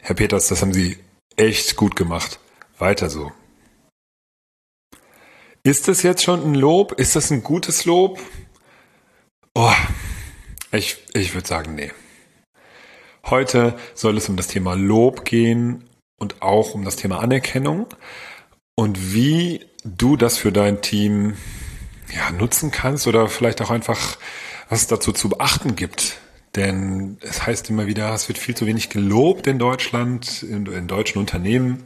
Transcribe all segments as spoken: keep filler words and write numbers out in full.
Herr Peters, das haben Sie echt gut gemacht. Weiter so. Ist das jetzt schon ein Lob? Ist das ein gutes Lob? Oh, ich, ich würde sagen, nee. Heute soll es um das Thema Lob gehen und auch um das Thema Anerkennung und wie du das für dein Team ja, nutzen kannst oder vielleicht auch einfach, was es dazu zu beachten gibt. Denn es heißt immer wieder, es wird viel zu wenig gelobt in Deutschland, in, in deutschen Unternehmen.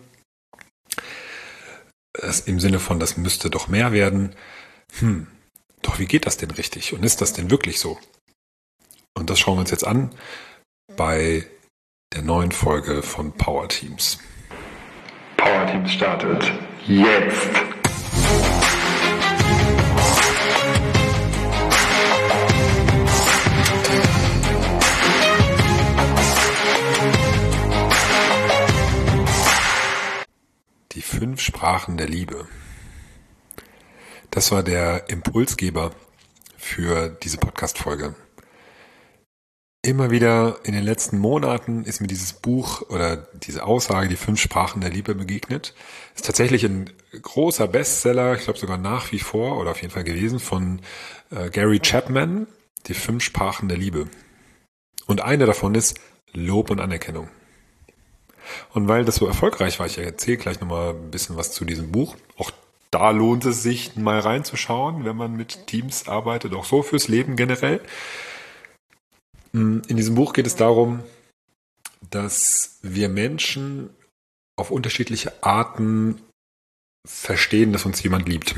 Das im Sinne von, das müsste doch mehr werden. Hm, doch wie geht das denn richtig? Und ist das denn wirklich so? Und das schauen wir uns jetzt an bei der neuen Folge von Power Teams. Power Teams startet jetzt. Die fünf Sprachen der Liebe. Das war der Impulsgeber für diese Podcast-Folge. Immer wieder in den letzten Monaten ist mir dieses Buch oder diese Aussage, die fünf Sprachen der Liebe, begegnet. Ist tatsächlich ein großer Bestseller, ich glaube sogar nach wie vor oder auf jeden Fall gewesen, von äh, Gary Chapman, die fünf Sprachen der Liebe. Und eine davon ist Lob und Anerkennung. Und weil das so erfolgreich war, ich erzähle gleich nochmal ein bisschen was zu diesem Buch. Auch da lohnt es sich mal reinzuschauen, wenn man mit Teams arbeitet, auch so fürs Leben generell. In diesem Buch geht es darum, dass wir Menschen auf unterschiedliche Arten verstehen, dass uns jemand liebt.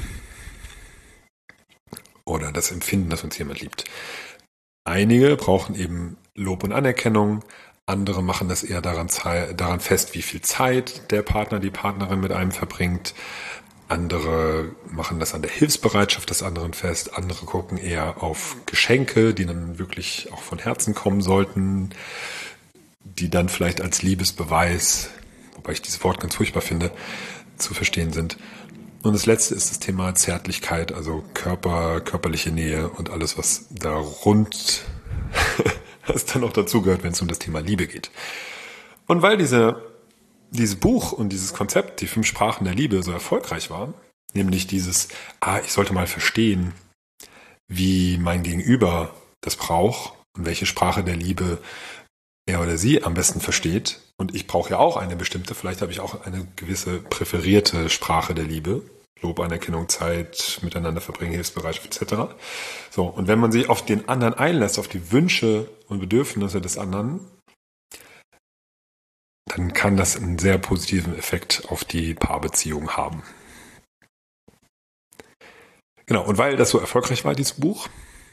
Oder das Empfinden, dass uns jemand liebt. Einige brauchen eben Lob und Anerkennung. Andere machen das eher daran, daran fest, wie viel Zeit der Partner, die Partnerin mit einem verbringt. Andere machen das an der Hilfsbereitschaft des anderen fest. Andere gucken eher auf Geschenke, die dann wirklich auch von Herzen kommen sollten, die dann vielleicht als Liebesbeweis, wobei ich dieses Wort ganz furchtbar finde, zu verstehen sind. Und das letzte ist das Thema Zärtlichkeit, also Körper, körperliche Nähe und alles, was da rund was dann noch dazugehört, wenn es um das Thema Liebe geht. Und weil diese, dieses Buch und dieses Konzept, die fünf Sprachen der Liebe, so erfolgreich war, nämlich dieses, ah, ich sollte mal verstehen, wie mein Gegenüber das braucht und welche Sprache der Liebe er oder sie am besten versteht. Und ich brauche ja auch eine bestimmte, vielleicht habe ich auch eine gewisse präferierte Sprache der Liebe. Lob, Anerkennung, Zeit, miteinander verbringen, Hilfsbereitschaft et cetera. So, und wenn man sich auf den anderen einlässt, auf die Wünsche und Bedürfnisse des anderen, dann kann das einen sehr positiven Effekt auf die Paarbeziehung haben. Genau, und weil das so erfolgreich war, dieses Buch,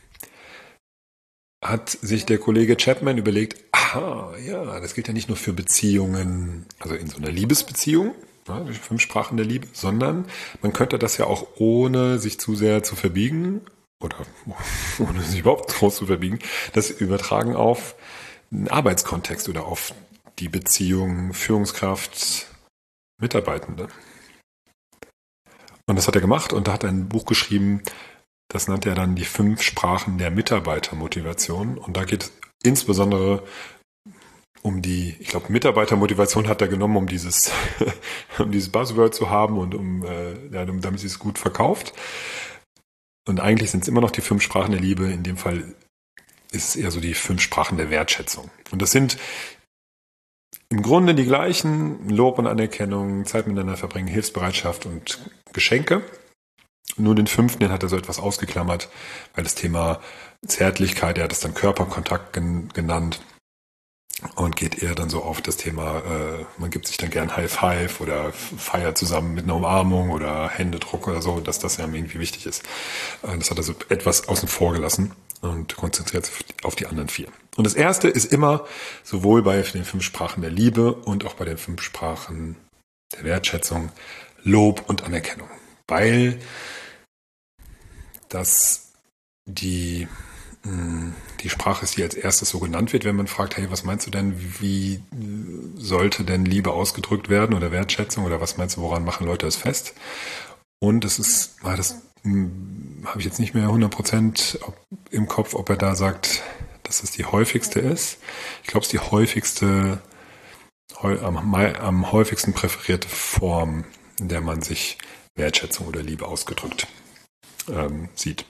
hat sich der Kollege Chapman überlegt, aha, ja, das gilt ja nicht nur für Beziehungen, also in so einer Liebesbeziehung, ja, die fünf Sprachen der Liebe, sondern man könnte das ja auch ohne sich zu sehr zu verbiegen oder ohne sich überhaupt groß zu verbiegen, das übertragen auf einen Arbeitskontext oder auf die Beziehung Führungskraft, Mitarbeitende. Und das hat er gemacht und da hat er ein Buch geschrieben, das nannte er dann die fünf Sprachen der Mitarbeitermotivation. Und da geht es insbesondere um die, ich glaube, Mitarbeitermotivation hat er genommen, um dieses, um dieses Buzzword zu haben und um, äh, ja, damit sie es gut verkauft. Und eigentlich sind es immer noch die fünf Sprachen der Liebe. In dem Fall ist es eher so die fünf Sprachen der Wertschätzung. Und das sind im Grunde die gleichen: Lob und Anerkennung, Zeit miteinander verbringen, Hilfsbereitschaft und Geschenke. Nur den fünften, den hat er so etwas ausgeklammert, weil das Thema Zärtlichkeit, er hat es dann Körperkontakt gen- genannt und geht eher dann so auf das Thema, äh, man gibt sich dann gern High Five oder feiert zusammen mit einer Umarmung oder Händedruck oder so, dass das ja irgendwie wichtig ist. Äh, das hat er so etwas außen vor gelassen und konzentriert sich auf die anderen vier. Und das erste ist immer sowohl bei den fünf Sprachen der Liebe und auch bei den fünf Sprachen der Wertschätzung Lob und Anerkennung. Weil dass die, die Sprache ist, die als erstes so genannt wird, wenn man fragt, hey, was meinst du denn, wie sollte denn Liebe ausgedrückt werden oder Wertschätzung oder was meinst du, woran machen Leute es fest? Und es ist, das habe ich jetzt nicht mehr hundert Prozent im Kopf, ob er da sagt, dass es die häufigste ist. Ich glaube, es ist die häufigste, am, am häufigsten präferierte Form, in der man sich Wertschätzung oder Liebe ausgedrückt ähm, sieht.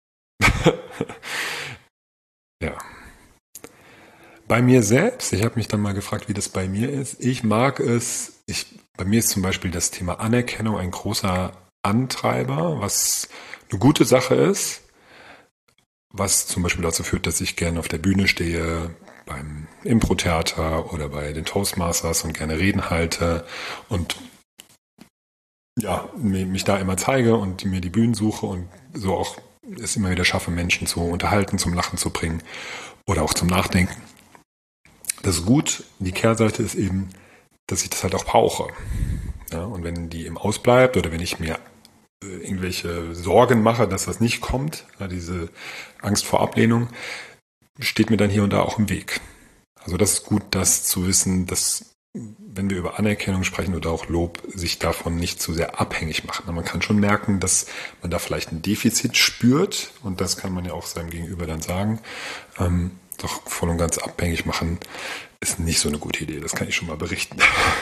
Ja. Bei mir selbst, ich habe mich dann mal gefragt, wie das bei mir ist. Ich mag es, ich, bei mir ist zum Beispiel das Thema Anerkennung ein großer Antreiber, was eine gute Sache ist, was zum Beispiel dazu führt, dass ich gerne auf der Bühne stehe, beim Impro-Theater oder bei den Toastmasters und gerne Reden halte und ja, mich da immer zeige und mir die Bühnen suche und so auch es immer wieder schaffe, Menschen zu unterhalten, zum Lachen zu bringen oder auch zum Nachdenken. Das ist gut. Die Kehrseite ist eben, dass ich das halt auch brauche. Ja, und wenn die eben ausbleibt oder wenn ich mir äh, irgendwelche Sorgen mache, dass das nicht kommt, ja, diese Angst vor Ablehnung, steht mir dann hier und da auch im Weg. Also das ist gut, das zu wissen, dass wenn wir über Anerkennung sprechen oder auch Lob, sich davon nicht zu sehr abhängig machen. Man kann schon merken, dass man da vielleicht ein Defizit spürt und das kann man ja auch seinem Gegenüber dann sagen. Ähm, doch voll und ganz abhängig machen ist nicht so eine gute Idee, das kann ich schon mal berichten.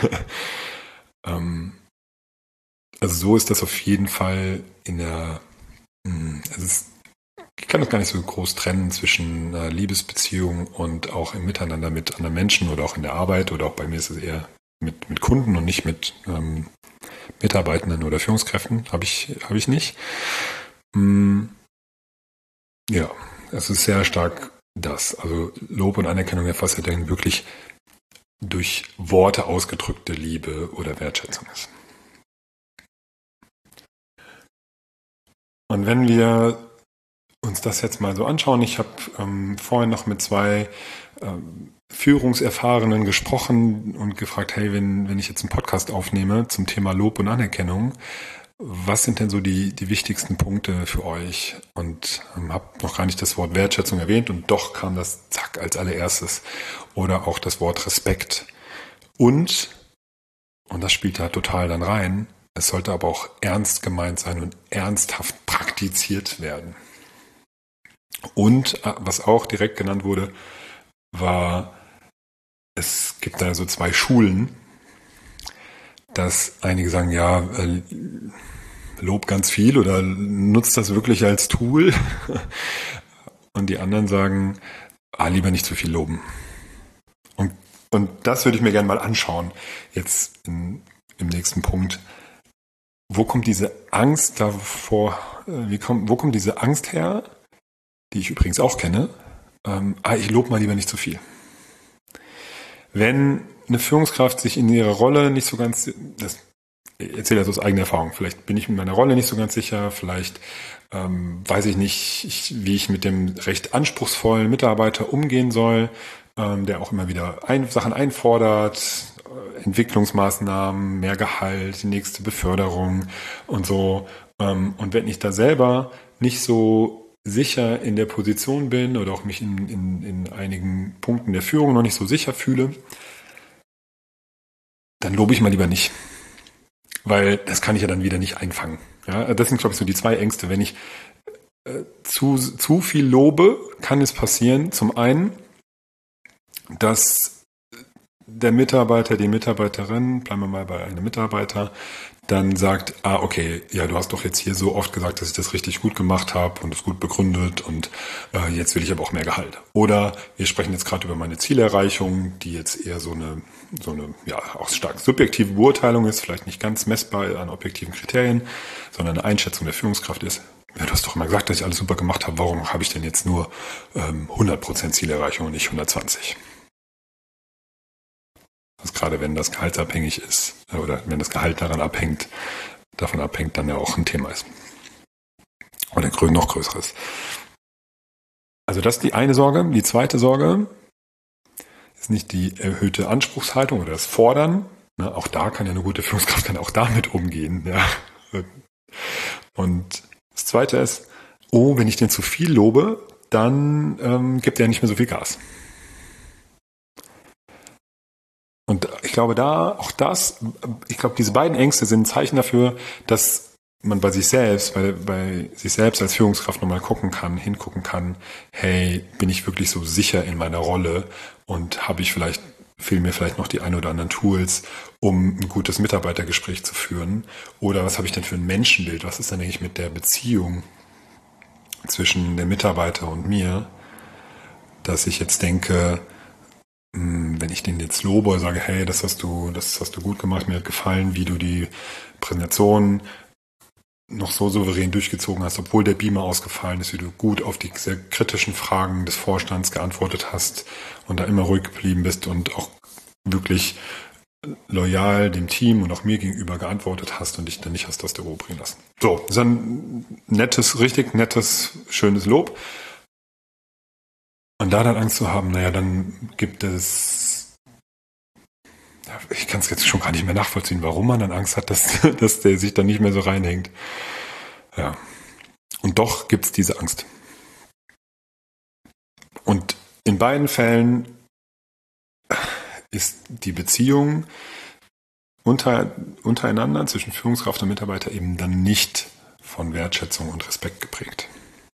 ähm, also so ist das auf jeden Fall in der, mh, es ist, ich kann das gar nicht so groß trennen zwischen einer Liebesbeziehung und auch im Miteinander mit anderen Menschen oder auch in der Arbeit oder auch bei mir ist es eher mit, mit Kunden und nicht mit ähm, Mitarbeitenden oder Führungskräften. Habe ich, habe ich nicht. Hm, ja, es ist sehr stark das. Also Lob und Anerkennung der Facette dann wirklich durch Worte ausgedrückte Liebe oder Wertschätzung ist. Und wenn wir uns das jetzt mal so anschauen. Ich habe ähm, vorhin noch mit zwei ähm, Führungserfahrenen gesprochen und gefragt, hey, wenn, wenn ich jetzt einen Podcast aufnehme zum Thema Lob und Anerkennung, was sind denn so die, die wichtigsten Punkte für euch? Und ähm, habe noch gar nicht das Wort Wertschätzung erwähnt und doch kam das zack als allererstes. Oder auch das Wort Respekt. Und, und das spielt da total dann rein, es sollte aber auch ernst gemeint sein und ernsthaft praktiziert werden. Und was auch direkt genannt wurde, war, es gibt da so zwei Schulen, dass einige sagen, ja, äh, lob ganz viel oder nutzt das wirklich als Tool. Und die anderen sagen, ah, lieber nicht zu viel loben. Und, und das würde ich mir gerne mal anschauen, jetzt in, im nächsten Punkt. Wo kommt diese Angst davor, wie kommt, wo kommt diese Angst her? Die ich übrigens auch kenne, ähm, ah, ich lobe mal lieber nicht zu viel. Wenn eine Führungskraft sich in ihrer Rolle nicht so ganz, das ich erzähle das aus eigener Erfahrung, vielleicht bin ich mit meiner Rolle nicht so ganz sicher, vielleicht ähm, weiß ich nicht, ich, wie ich mit dem recht anspruchsvollen Mitarbeiter umgehen soll, ähm, der auch immer wieder ein, Sachen einfordert, äh, Entwicklungsmaßnahmen, mehr Gehalt, die nächste Beförderung und so. Ähm, und wenn ich da selber nicht so sicher in der Position bin oder auch mich in, in, in einigen Punkten der Führung noch nicht so sicher fühle, dann lobe ich mal lieber nicht. Weil das kann ich ja dann wieder nicht einfangen. Ja, das sind, glaube ich, so die zwei Ängste. Wenn ich äh, zu, zu viel lobe, kann es passieren, zum einen, dass der Mitarbeiter, die Mitarbeiterin, bleiben wir mal bei einem Mitarbeiter, dann sagt, ah, okay, ja, du hast doch jetzt hier so oft gesagt, dass ich das richtig gut gemacht habe und es gut begründet und äh, jetzt will ich aber auch mehr Gehalt. Oder wir sprechen jetzt gerade über meine Zielerreichung, die jetzt eher so eine, so eine, ja, auch stark subjektive Beurteilung ist, vielleicht nicht ganz messbar an objektiven Kriterien, sondern eine Einschätzung der Führungskraft ist. Ja, du hast doch immer gesagt, dass ich alles super gemacht habe, warum habe ich denn jetzt nur ähm, hundert Prozent Zielerreichung und nicht hundertzwanzig? Also gerade wenn das gehaltsabhängig ist oder wenn das Gehalt daran abhängt, davon abhängt, dann ja auch ein Thema ist. Oder noch größeres. Also das ist die eine Sorge. Die zweite Sorge ist nicht die erhöhte Anspruchshaltung oder das Fordern. Ne, auch da kann ja eine gute Führungskraft kann auch damit umgehen. Ja. Und das zweite ist, oh, wenn ich den zu viel lobe, dann ähm, gibt er nicht mehr so viel Gas. Und ich glaube, da, auch das, ich glaube, diese beiden Ängste sind ein Zeichen dafür, dass man bei sich selbst, bei, bei sich selbst als Führungskraft nochmal gucken kann, hingucken kann, hey, bin ich wirklich so sicher in meiner Rolle und habe ich vielleicht fehlen mir vielleicht noch die ein oder anderen Tools, um ein gutes Mitarbeitergespräch zu führen? Oder was habe ich denn für ein Menschenbild? Was ist denn eigentlich mit der Beziehung zwischen dem Mitarbeiter und mir, dass ich jetzt denke, wenn ich den jetzt lobe und sage, hey, das hast du, das hast du gut gemacht, mir hat gefallen, wie du die Präsentation noch so souverän durchgezogen hast, obwohl der Beamer ausgefallen ist, wie du gut auf die sehr kritischen Fragen des Vorstands geantwortet hast und da immer ruhig geblieben bist und auch wirklich loyal dem Team und auch mir gegenüber geantwortet hast und dich dann nicht hast aus der Ruhe bringen lassen. So, das ist ein nettes, richtig nettes, schönes Lob. Und da dann Angst zu haben, naja, dann gibt es, ja, ich kann es jetzt schon gar nicht mehr nachvollziehen, warum man dann Angst hat, dass, dass der sich dann nicht mehr so reinhängt. Ja. Und doch gibt es diese Angst. Und in beiden Fällen ist die Beziehung unter, untereinander zwischen Führungskraft und Mitarbeiter eben dann nicht von Wertschätzung und Respekt geprägt.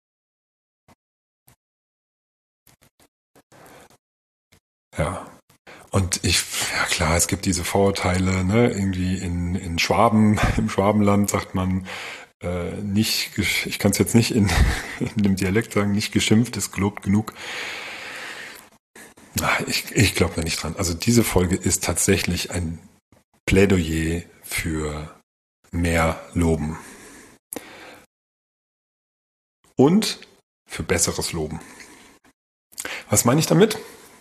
Ja. Und ich, ja klar, es gibt diese Vorurteile, ne, irgendwie in, in Schwaben, im Schwabenland sagt man, äh, nicht, ich kann es jetzt nicht in, in dem Dialekt sagen, nicht geschimpft ist gelobt genug. Ich, ich glaube da nicht dran. Also diese Folge ist tatsächlich ein Plädoyer für mehr Loben. Und für besseres Loben. Was meine ich damit?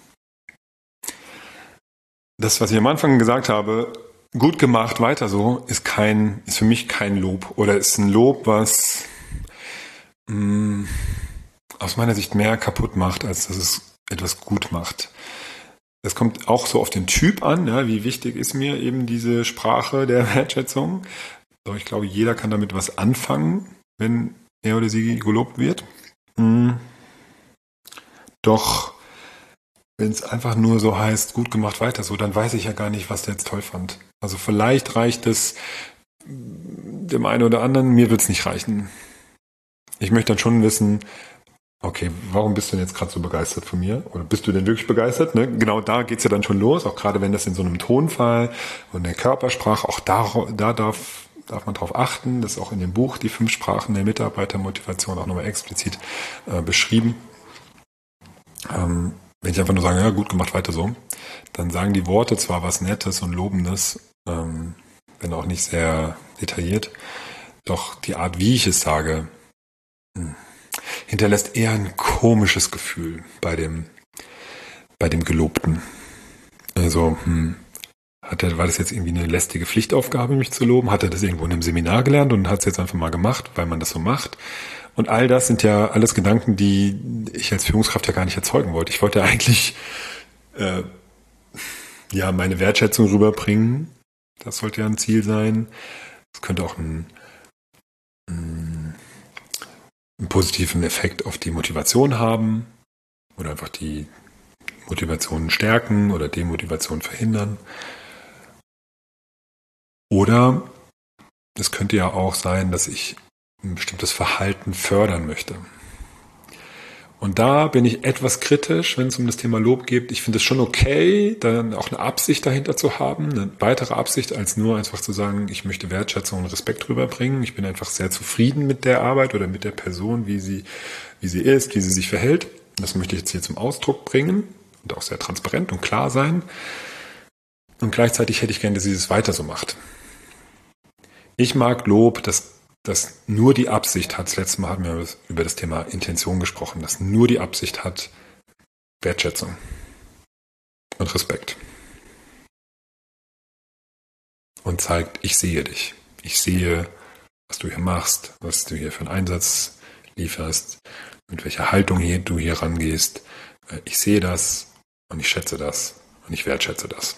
Das, was ich am Anfang gesagt habe, gut gemacht, weiter so, ist kein, ist für mich kein Lob. Oder ist ein Lob, was mh, aus meiner Sicht mehr kaputt macht, als dass es etwas gut macht. Das kommt auch so auf den Typ an, ja, wie wichtig ist mir eben diese Sprache der Wertschätzung. So, ich glaube, jeder kann damit was anfangen, wenn er oder sie gelobt wird. Mhm. Doch wenn es einfach nur so heißt, gut gemacht, weiter so, dann weiß ich ja gar nicht, was der jetzt toll fand. Also vielleicht reicht es dem einen oder anderen, mir wird es nicht reichen. Ich möchte dann schon wissen, okay, warum bist du denn jetzt gerade so begeistert von mir? Oder bist du denn wirklich begeistert? Ne? Genau da geht's ja dann schon los, auch gerade wenn das in so einem Tonfall und der Körpersprache, auch da, da darf, darf man drauf achten, das ist auch in dem Buch die fünf Sprachen der Mitarbeitermotivation auch nochmal explizit äh, beschrieben. Ähm, Wenn ich einfach nur sage, ja, gut gemacht, weiter so, dann sagen die Worte zwar was Nettes und Lobendes, ähm, wenn auch nicht sehr detailliert, doch die Art, wie ich es sage, mh, hinterlässt eher ein komisches Gefühl bei dem, bei dem Gelobten. Also, hm, hat er, war das jetzt irgendwie eine lästige Pflichtaufgabe, mich zu loben? Hat er das irgendwo in einem Seminar gelernt und hat es jetzt einfach mal gemacht, weil man das so macht? Und all das sind ja alles Gedanken, die ich als Führungskraft ja gar nicht erzeugen wollte. Ich wollte eigentlich äh, ja meine Wertschätzung rüberbringen. Das sollte ja ein Ziel sein. Es könnte auch ein, ein, einen positiven Effekt auf die Motivation haben oder einfach die Motivation stärken oder Demotivation verhindern. Oder es könnte ja auch sein, dass ich ein bestimmtes Verhalten fördern möchte. Und da bin ich etwas kritisch, wenn es um das Thema Lob geht. Ich finde es schon okay, dann auch eine Absicht dahinter zu haben, eine weitere Absicht, als nur einfach zu sagen, ich möchte Wertschätzung und Respekt rüberbringen. Ich bin einfach sehr zufrieden mit der Arbeit oder mit der Person, wie sie, wie sie ist, wie sie sich verhält. Das möchte ich jetzt hier zum Ausdruck bringen und auch sehr transparent und klar sein. Und gleichzeitig hätte ich gerne, dass sie das weiter so macht. Ich mag Lob, dass das nur die Absicht hat, das letzte Mal haben wir über das Thema Intention gesprochen, dass nur die Absicht hat, Wertschätzung und Respekt. Und zeigt, ich sehe dich. Ich sehe, was du hier machst, was du hier für einen Einsatz lieferst, mit welcher Haltung hier, du hier rangehst. Ich sehe das und ich schätze das und ich wertschätze das.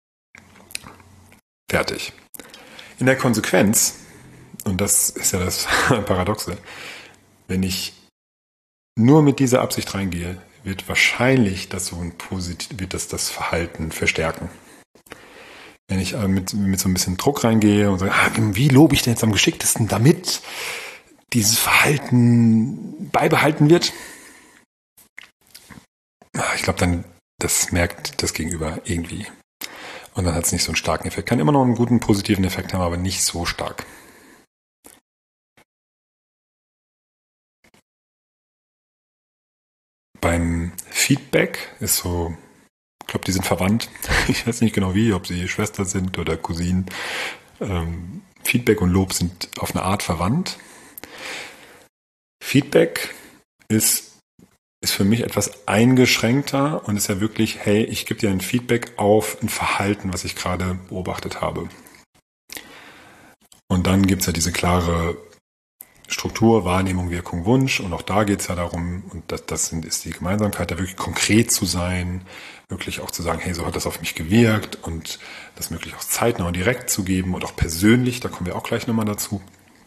Fertig. In der Konsequenz, und das ist ja das Paradoxe, wenn ich nur mit dieser Absicht reingehe, wird wahrscheinlich das so ein positiv, wird das das Verhalten verstärken. Wenn ich mit, mit so ein bisschen Druck reingehe und sage, ah, wie lobe ich denn jetzt am geschicktesten, damit dieses Verhalten beibehalten wird, ich glaube, dann das merkt das Gegenüber irgendwie. Und dann hat es nicht so einen starken Effekt. Kann immer noch einen guten, positiven Effekt haben, aber nicht so stark. Beim Feedback ist so, ich glaube, die sind verwandt. Ich weiß nicht genau wie, ob sie Schwester sind oder Cousinen. Ähm, Feedback und Lob sind auf eine Art verwandt. Feedback ist, ist für mich etwas eingeschränkter und ist ja wirklich, hey, ich gebe dir ein Feedback auf ein Verhalten, was ich gerade beobachtet habe. Und dann gibt es ja diese klare Struktur, Wahrnehmung, Wirkung, Wunsch. Und auch da geht es ja darum, und das, das ist die Gemeinsamkeit, da wirklich konkret zu sein, wirklich auch zu sagen, hey, so hat das auf mich gewirkt und das möglich auch zeitnah und direkt zu geben und auch persönlich, da kommen wir auch gleich nochmal dazu.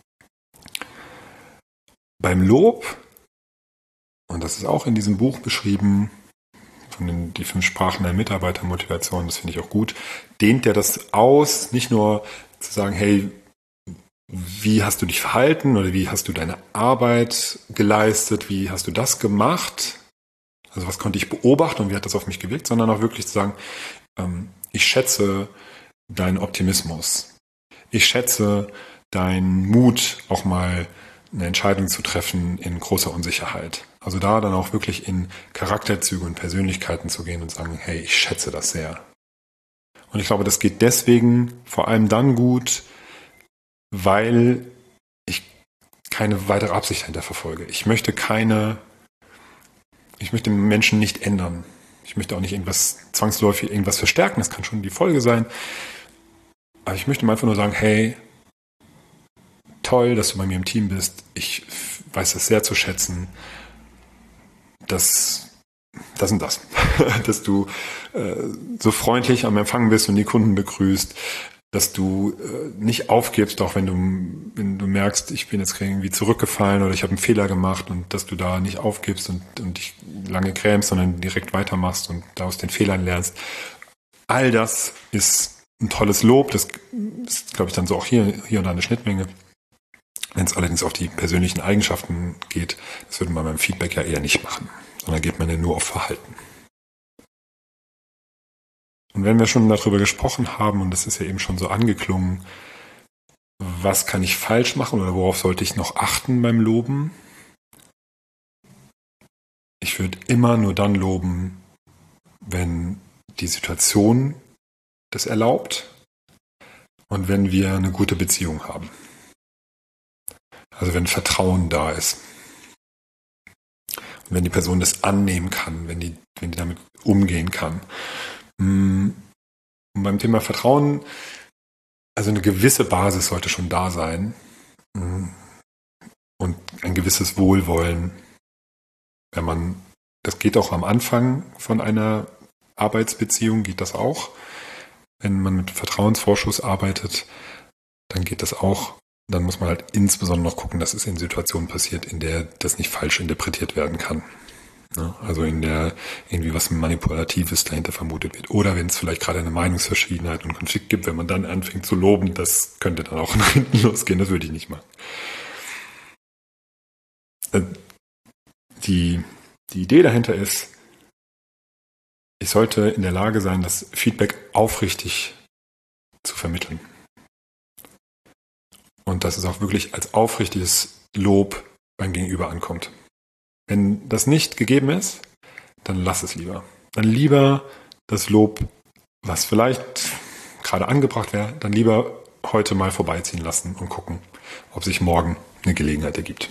Beim Lob, und das ist auch in diesem Buch beschrieben, von den die fünf Sprachen der Mitarbeitermotivation, das finde ich auch gut, dehnt er das aus, nicht nur zu sagen, hey, wie hast du dich verhalten oder wie hast du deine Arbeit geleistet, wie hast du das gemacht, also was konnte ich beobachten und wie hat das auf mich gewirkt, sondern auch wirklich zu sagen, ähm, ich schätze deinen Optimismus, ich schätze deinen Mut, auch mal eine Entscheidung zu treffen in großer Unsicherheit. Also da dann auch wirklich in Charakterzüge und Persönlichkeiten zu gehen und sagen, hey, ich schätze das sehr. Und ich glaube, das geht deswegen vor allem dann gut, weil ich keine weitere Absicht dahinter verfolge. Ich möchte keine, ich möchte den Menschen nicht ändern. Ich möchte auch nicht irgendwas zwangsläufig irgendwas verstärken, das kann schon die Folge sein. Aber ich möchte einfach nur sagen, hey, toll, dass du bei mir im Team bist. Ich weiß das sehr zu schätzen, dass das und das, dass du äh, so freundlich am Empfang bist und die Kunden begrüßt, dass du äh, nicht aufgibst, auch wenn du, wenn du merkst, ich bin jetzt irgendwie zurückgefallen oder ich habe einen Fehler gemacht und dass du da nicht aufgibst und, und dich lange grämst, sondern direkt weitermachst und da aus den Fehlern lernst. All das ist ein tolles Lob, das ist, glaube ich, dann so auch hier, hier und da eine Schnittmenge. Wenn es allerdings auf die persönlichen Eigenschaften geht, das würde man beim Feedback ja eher nicht machen, sondern geht man ja nur auf Verhalten. Und wenn wir schon darüber gesprochen haben, und das ist ja eben schon so angeklungen, was kann ich falsch machen oder worauf sollte ich noch achten beim Loben? Ich würde immer nur dann loben, wenn die Situation das erlaubt und wenn wir eine gute Beziehung haben. Also wenn Vertrauen da ist. Und wenn die Person das annehmen kann, wenn die, wenn die damit umgehen kann. Und beim Thema Vertrauen, also eine gewisse Basis sollte schon da sein. Und ein gewisses Wohlwollen. Wenn man, das geht auch am Anfang von einer Arbeitsbeziehung, geht das auch. Wenn man mit Vertrauensvorschuss arbeitet, dann geht das auch. Dann muss man halt insbesondere noch gucken, dass es in Situationen passiert, in der das nicht falsch interpretiert werden kann. Also in der irgendwie was Manipulatives dahinter vermutet wird. Oder wenn es vielleicht gerade eine Meinungsverschiedenheit und Konflikt gibt, wenn man dann anfängt zu loben, das könnte dann auch nach hinten losgehen. Das würde ich nicht machen. Die, die Idee dahinter ist, ich sollte in der Lage sein, das Feedback aufrichtig zu vermitteln. Und dass es auch wirklich als aufrichtiges Lob beim Gegenüber ankommt. Wenn das nicht gegeben ist, dann lass es lieber. Dann lieber das Lob, was vielleicht gerade angebracht wäre, dann lieber heute mal vorbeiziehen lassen und gucken, ob sich morgen eine Gelegenheit ergibt.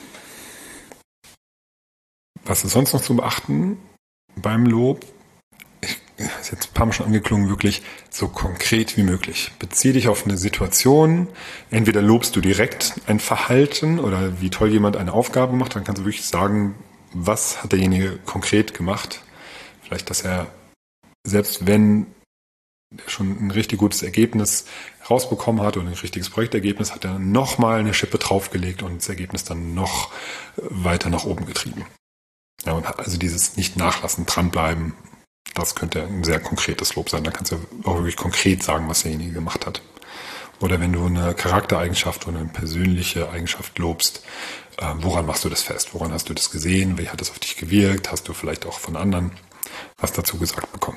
Was ist sonst noch zu beachten beim Lob? Ich, ist jetzt ein paar Mal schon angeklungen, wirklich so konkret wie möglich. Bezieh dich auf eine Situation. Entweder lobst du direkt ein Verhalten oder wie toll jemand eine Aufgabe macht, dann kannst du wirklich sagen, was hat derjenige konkret gemacht. Vielleicht, dass er, selbst wenn er schon ein richtig gutes Ergebnis rausbekommen hat oder ein richtiges Projektergebnis, hat er nochmal eine Schippe draufgelegt und das Ergebnis dann noch weiter nach oben getrieben. Ja, und also dieses Nicht-Nachlassen, dranbleiben, das könnte ein sehr konkretes Lob sein. Da kannst du auch wirklich konkret sagen, was derjenige gemacht hat. Oder wenn du eine Charaktereigenschaft oder eine persönliche Eigenschaft lobst, äh, woran machst du das fest? Woran hast du das gesehen? Wie hat das auf dich gewirkt? Hast du vielleicht auch von anderen was dazu gesagt bekommen.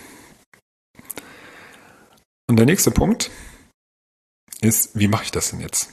Und der nächste Punkt ist, wie mache ich das denn jetzt?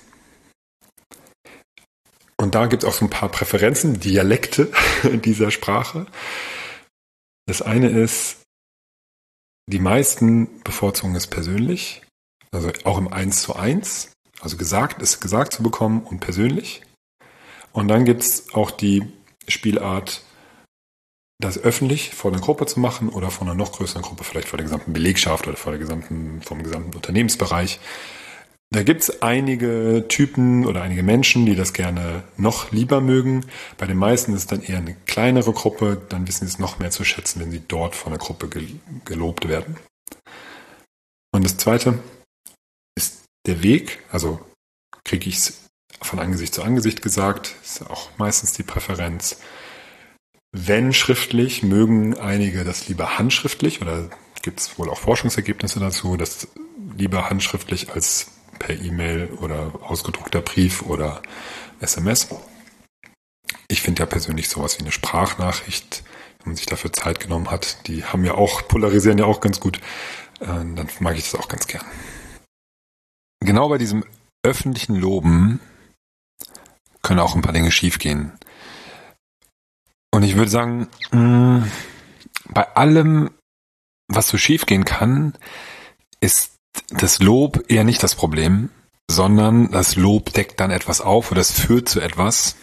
Und da gibt es auch so ein paar Präferenzen, Dialekte dieser Sprache. Das eine ist, die meisten bevorzugen es persönlich, also auch im Eins zu eins, also gesagt ist gesagt zu bekommen und persönlich. Und dann gibt es auch die Spielart, das öffentlich vor einer Gruppe zu machen oder vor einer noch größeren Gruppe, vielleicht vor der gesamten Belegschaft oder vor der gesamten, vom gesamten Unternehmensbereich. Da gibt es einige Typen oder einige Menschen, die das gerne noch lieber mögen. Bei den meisten ist es dann eher eine kleinere Gruppe, dann wissen sie es noch mehr zu schätzen, wenn sie dort von der Gruppe gelobt werden. Und das Zweite ist der Weg, also kriege ich es von Angesicht zu Angesicht gesagt, ist auch meistens die Präferenz. Wenn schriftlich, mögen einige das lieber handschriftlich oder gibt es wohl auch Forschungsergebnisse dazu, dass lieber handschriftlich als per E-Mail oder ausgedruckter Brief oder S M S. Ich finde ja persönlich sowas wie eine Sprachnachricht, wenn man sich dafür Zeit genommen hat, die haben ja auch, polarisieren ja auch ganz gut, äh, dann mag ich das auch ganz gern. Genau bei diesem öffentlichen Loben können auch ein paar Dinge schiefgehen. Und ich würde sagen, mh, bei allem, was so schiefgehen kann, ist das Lob eher nicht das Problem, sondern das Lob deckt dann etwas auf oder es führt zu etwas,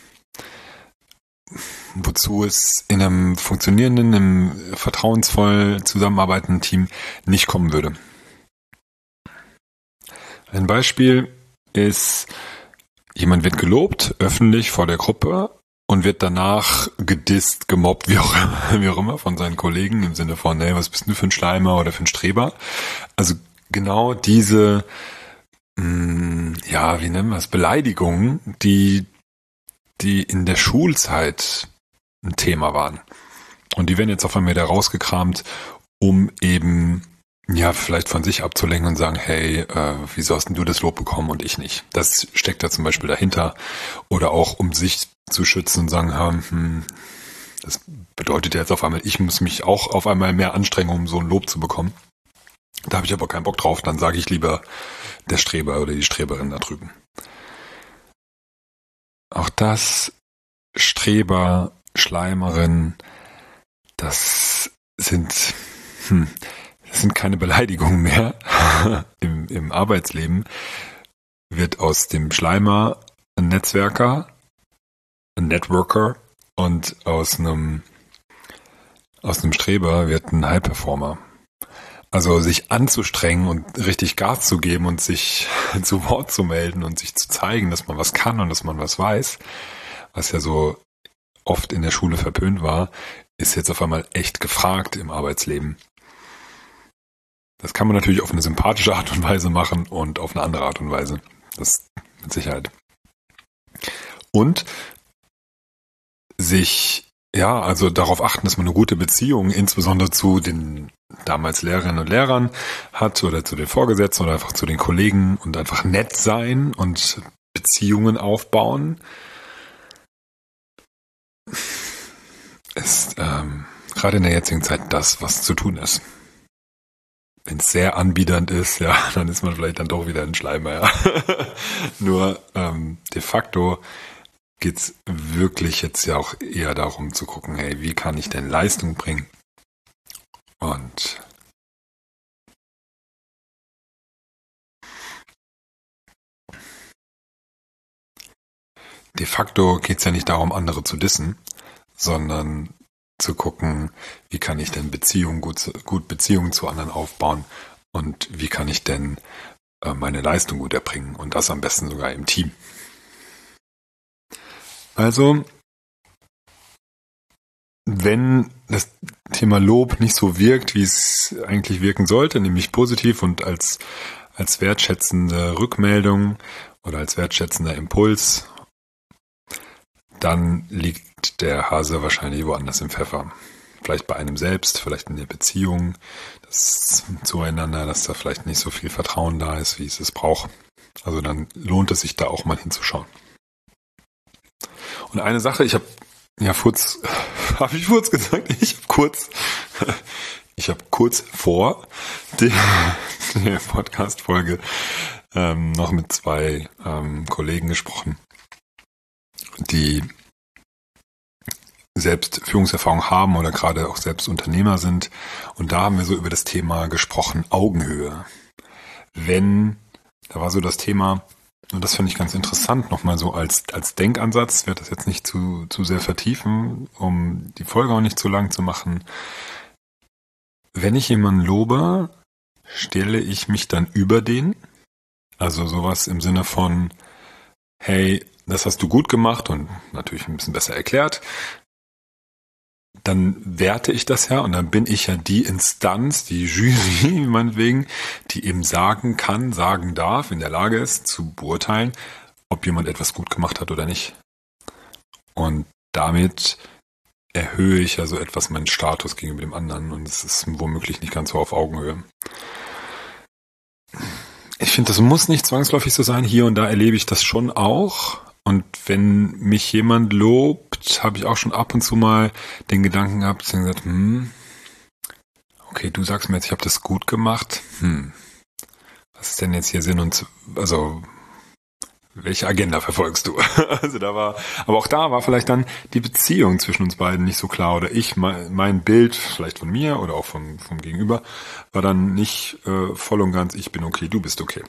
wozu es in einem funktionierenden, einem vertrauensvoll zusammenarbeitenden Team nicht kommen würde. Ein Beispiel ist, jemand wird gelobt, öffentlich vor der Gruppe, und wird danach gedisst, gemobbt, wie auch, wie auch immer, von seinen Kollegen im Sinne von, hey, was bist du für ein Schleimer oder für ein Streber? Also genau diese, mh, ja, wie nennen wir es, Beleidigungen, die, die in der Schulzeit ein Thema waren. Und die werden jetzt auf einmal wieder rausgekramt, um eben, ja, vielleicht von sich abzulenken und sagen, hey, äh, wieso hast denn du das Lob bekommen und ich nicht? Das steckt da zum Beispiel dahinter. Oder auch, um sich zu schützen und sagen, hm, das bedeutet jetzt auf einmal, ich muss mich auch auf einmal mehr anstrengen, um so ein Lob zu bekommen. Da habe ich aber keinen Bock drauf, dann sage ich lieber der Streber oder die Streberin da drüben. Auch das, Streber, Schleimerin, das sind, hm, das sind keine Beleidigungen mehr. Im, Im Arbeitsleben wird aus dem Schleimer ein Netzwerker, ein Networker, und aus einem aus einem Streber wird ein High-Performer. Also sich anzustrengen und richtig Gas zu geben und sich zu Wort zu melden und sich zu zeigen, dass man was kann und dass man was weiß, was ja so oft in der Schule verpönt war, ist jetzt auf einmal echt gefragt im Arbeitsleben. Das kann man natürlich auf eine sympathische Art und Weise machen und auf eine andere Art und Weise. Das mit Sicherheit. Und sich, ja, also darauf achten, dass man eine gute Beziehung insbesondere zu den damals Lehrerinnen und Lehrern hat oder zu den Vorgesetzten oder einfach zu den Kollegen und einfach nett sein und Beziehungen aufbauen, ist ähm, gerade in der jetzigen Zeit das, was zu tun ist. Wenn es sehr anbiedernd ist, ja, dann ist man vielleicht dann doch wieder ein Schleimer, ja. Nur ähm, de facto geht's wirklich jetzt ja auch eher darum zu gucken, hey, wie kann ich denn Leistung bringen? Und de facto geht's ja nicht darum, andere zu dissen, sondern zu gucken, wie kann ich denn Beziehungen gut, gut Beziehungen zu anderen aufbauen und wie kann ich denn äh, meine Leistung gut erbringen und das am besten sogar im Team. Also, wenn das Thema Lob nicht so wirkt, wie es eigentlich wirken sollte, nämlich positiv und als, als wertschätzende Rückmeldung oder als wertschätzender Impuls, dann liegt der Hase wahrscheinlich woanders im Pfeffer. Vielleicht bei einem selbst, vielleicht in der Beziehung, das zueinander, dass da vielleicht nicht so viel Vertrauen da ist, wie es es braucht. Also dann lohnt es sich da auch mal hinzuschauen. Und eine Sache, ich habe ja kurz, habe ich kurz gesagt, ich habe kurz, Ich habe kurz vor der, der Podcast-Folge ähm, noch mit zwei ähm, Kollegen gesprochen, die selbst Führungserfahrung haben oder gerade auch selbst Unternehmer sind. Und da haben wir so über das Thema gesprochen, Augenhöhe. Wenn, da war so das Thema, und das finde ich ganz interessant, nochmal so als, als Denkansatz, ich werde das jetzt nicht zu, zu sehr vertiefen, um die Folge auch nicht zu lang zu machen. Wenn ich jemanden lobe, stelle ich mich dann über den? Also sowas im Sinne von, hey, das hast du gut gemacht und natürlich ein bisschen besser erklärt. Dann werte ich das ja und dann bin ich ja die Instanz, die Jury meinetwegen, die eben sagen kann, sagen darf, in der Lage ist zu beurteilen, ob jemand etwas gut gemacht hat oder nicht. Und damit erhöhe ich ja so etwas meinen Status gegenüber dem anderen und es ist womöglich nicht ganz so auf Augenhöhe. Ich finde, das muss nicht zwangsläufig so sein. Hier und da erlebe ich das schon auch. Und wenn mich jemand lobt, habe ich auch schon ab und zu mal den Gedanken gehabt, dass ich gesagt, hm, okay, du sagst mir jetzt, ich habe das gut gemacht. Hm, was ist denn jetzt hier Sinn und, also, welche Agenda verfolgst du? Also da war, aber auch da war vielleicht dann die Beziehung zwischen uns beiden nicht so klar oder ich, mein, mein Bild, vielleicht von mir oder auch vom, vom Gegenüber, war dann nicht äh, voll und ganz, ich bin okay, du bist okay.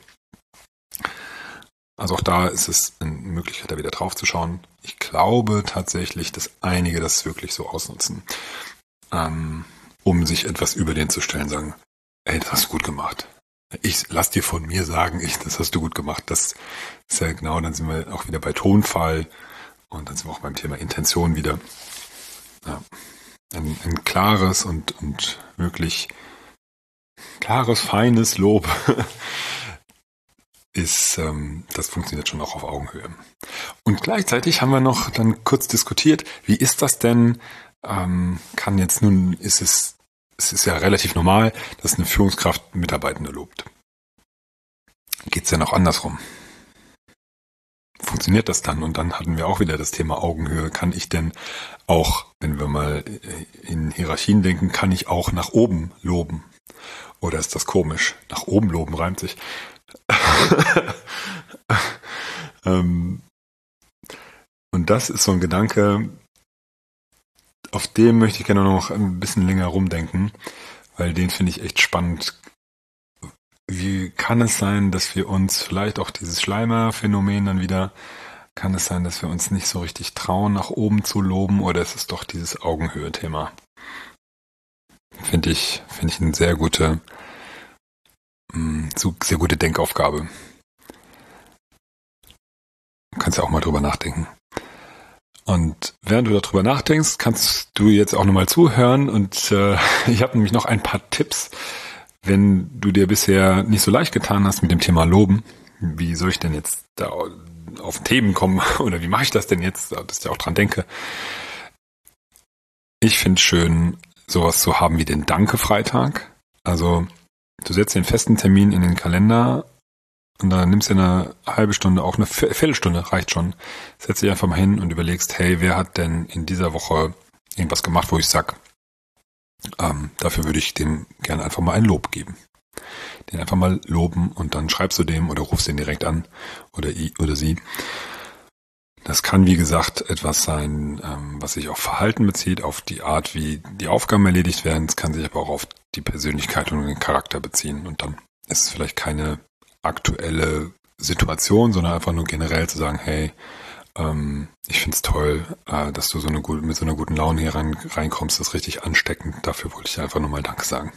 Also auch da ist es eine Möglichkeit, da wieder drauf zu schauen. Ich glaube tatsächlich, dass einige das wirklich so ausnutzen, ähm, um sich etwas über den zu stellen, sagen, ey, das hast du gut gemacht. Ich lass dir von mir sagen, ich, das hast du gut gemacht. Das ist ja genau, dann sind wir auch wieder bei Tonfall und dann sind wir auch beim Thema Intention wieder. Ja, ein, ein klares und, und wirklich klares, feines Lob ist, ähm, das funktioniert schon auch auf Augenhöhe. Und gleichzeitig haben wir noch dann kurz diskutiert, wie ist das denn, ähm, kann jetzt nun, ist es, es ist ja relativ normal, dass eine Führungskraft Mitarbeitende lobt. Geht's ja noch andersrum? Funktioniert das dann? Und dann hatten wir auch wieder das Thema Augenhöhe. Kann ich denn auch, wenn wir mal in Hierarchien denken, kann ich auch nach oben loben? Oder ist das komisch? Nach oben loben reimt sich. ähm, und das ist so ein Gedanke, auf den möchte ich gerne noch ein bisschen länger rumdenken, weil den finde ich echt spannend. Wie kann es sein, dass wir uns vielleicht auch dieses Schleimer-Phänomen dann wieder, kann es sein, dass wir uns nicht so richtig trauen, nach oben zu loben, oder ist es doch dieses Augenhöhe-Thema? Finde ich, finde ich eine sehr gute, sehr gute Denkaufgabe. Du kannst ja auch mal drüber nachdenken. Und während du darüber nachdenkst, kannst du jetzt auch nochmal zuhören und äh, ich habe nämlich noch ein paar Tipps, wenn du dir bisher nicht so leicht getan hast mit dem Thema Loben. Wie soll ich denn jetzt da auf Themen kommen oder wie mache ich das denn jetzt, dass ich auch dran denke. Ich finde es schön, sowas zu haben wie den Danke-Freitag. Also du setzt den festen Termin in den Kalender und dann nimmst du eine halbe Stunde, auch eine Viertelstunde reicht schon. Setz dich einfach mal hin und überlegst, hey, wer hat denn in dieser Woche irgendwas gemacht, wo ich sag, ähm, dafür würde ich dem gerne einfach mal ein Lob geben. Den einfach mal loben und dann schreibst du dem oder rufst den direkt an oder i oder sie. Das kann, wie gesagt, etwas sein, ähm, was sich auf Verhalten bezieht, auf die Art, wie die Aufgaben erledigt werden. Es kann sich aber auch auf die Persönlichkeit und den Charakter beziehen. Und dann ist es vielleicht keine aktuelle Situation, sondern einfach nur generell zu sagen, hey, ähm, ich find's toll, äh, dass du so eine gute, mit so einer guten Laune hier rein, reinkommst. Das ist richtig ansteckend. Dafür wollte ich einfach nur mal Danke sagen.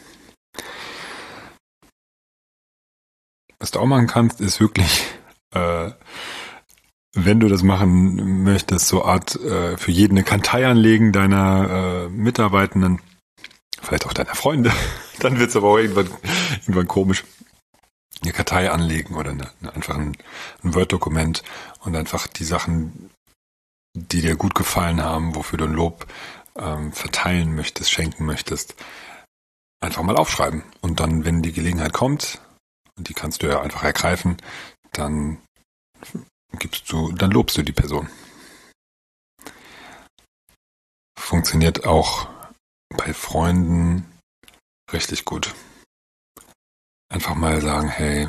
Was du auch machen kannst, ist wirklich, äh, wenn du das machen möchtest, so Art äh, für jeden eine Kartei anlegen deiner äh, Mitarbeitenden, vielleicht auch deiner Freunde, dann wird's aber auch irgendwann, irgendwann komisch. Eine Kartei anlegen oder eine, eine, einfach ein, ein Word-Dokument und einfach die Sachen, die dir gut gefallen haben, wofür du ein Lob ähm, verteilen möchtest, schenken möchtest, einfach mal aufschreiben. Und dann, wenn die Gelegenheit kommt, und die kannst du ja einfach ergreifen, dann gibst du, dann lobst du die Person. Funktioniert auch bei Freunden richtig gut. Einfach mal sagen, hey,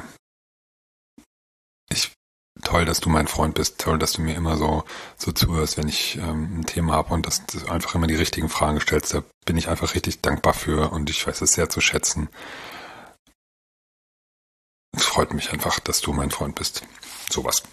ich toll, dass du mein Freund bist, toll, dass du mir immer so so zuhörst, wenn ich ähm, ein Thema habe und dass du einfach immer die richtigen Fragen stellst. Da bin ich einfach richtig dankbar für und ich weiß es sehr zu schätzen. Es freut mich einfach, dass du mein Freund bist. Sowas.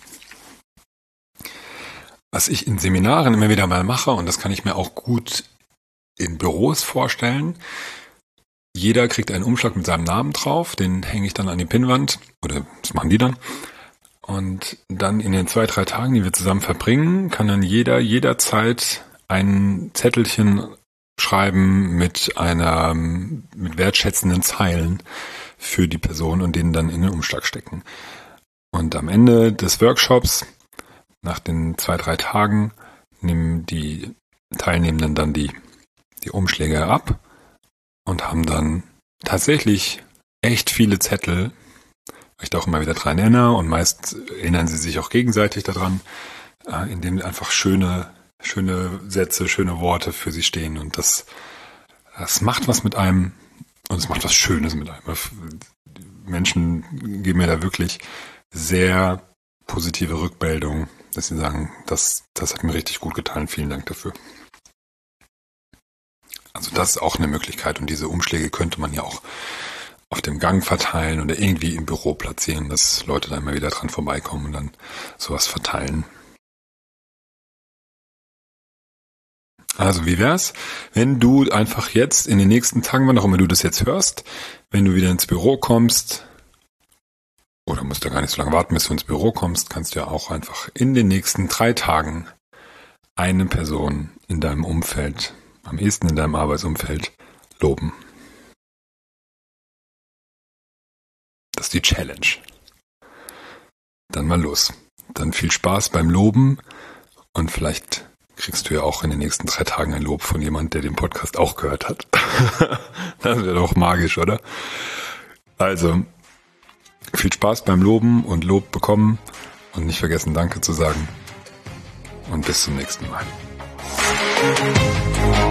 Was ich in Seminaren immer wieder mal mache, und das kann ich mir auch gut in Büros vorstellen, jeder kriegt einen Umschlag mit seinem Namen drauf, den hänge ich dann an die Pinnwand, oder das machen die dann. Und dann in den zwei, drei Tagen, die wir zusammen verbringen, kann dann jeder jederzeit ein Zettelchen schreiben mit einer, mit wertschätzenden Zeilen für die Person und den dann in den Umschlag stecken. Und am Ende des Workshops, nach den zwei, drei Tagen, nehmen die Teilnehmenden dann die, die Umschläge ab und haben dann tatsächlich echt viele Zettel, weil ich da auch immer wieder dran erinnere und meist erinnern sie sich auch gegenseitig daran, indem einfach schöne, schöne Sätze, schöne Worte für sie stehen und das, das macht was mit einem und es macht was Schönes mit einem. Menschen geben mir da wirklich sehr positive Rückmeldungen, dass sie sagen, das, das hat mir richtig gut getan, vielen Dank dafür. Also das ist auch eine Möglichkeit und diese Umschläge könnte man ja auch auf dem Gang verteilen oder irgendwie im Büro platzieren, dass Leute da immer wieder dran vorbeikommen und dann sowas verteilen. Also wie wär's, wenn du einfach jetzt in den nächsten Tagen, wann auch immer du das jetzt hörst, wenn du wieder ins Büro kommst, oder musst du gar nicht so lange warten, bis du ins Büro kommst, kannst du ja auch einfach in den nächsten drei Tagen eine Person in deinem Umfeld, am ehesten in deinem Arbeitsumfeld, loben. Das ist die Challenge. Dann mal los. Dann viel Spaß beim Loben und vielleicht kriegst du ja auch in den nächsten drei Tagen ein Lob von jemand, der den Podcast auch gehört hat. Das wäre doch magisch, oder? Also, viel Spaß beim Loben und Lob bekommen und nicht vergessen, Danke zu sagen. Und bis zum nächsten Mal.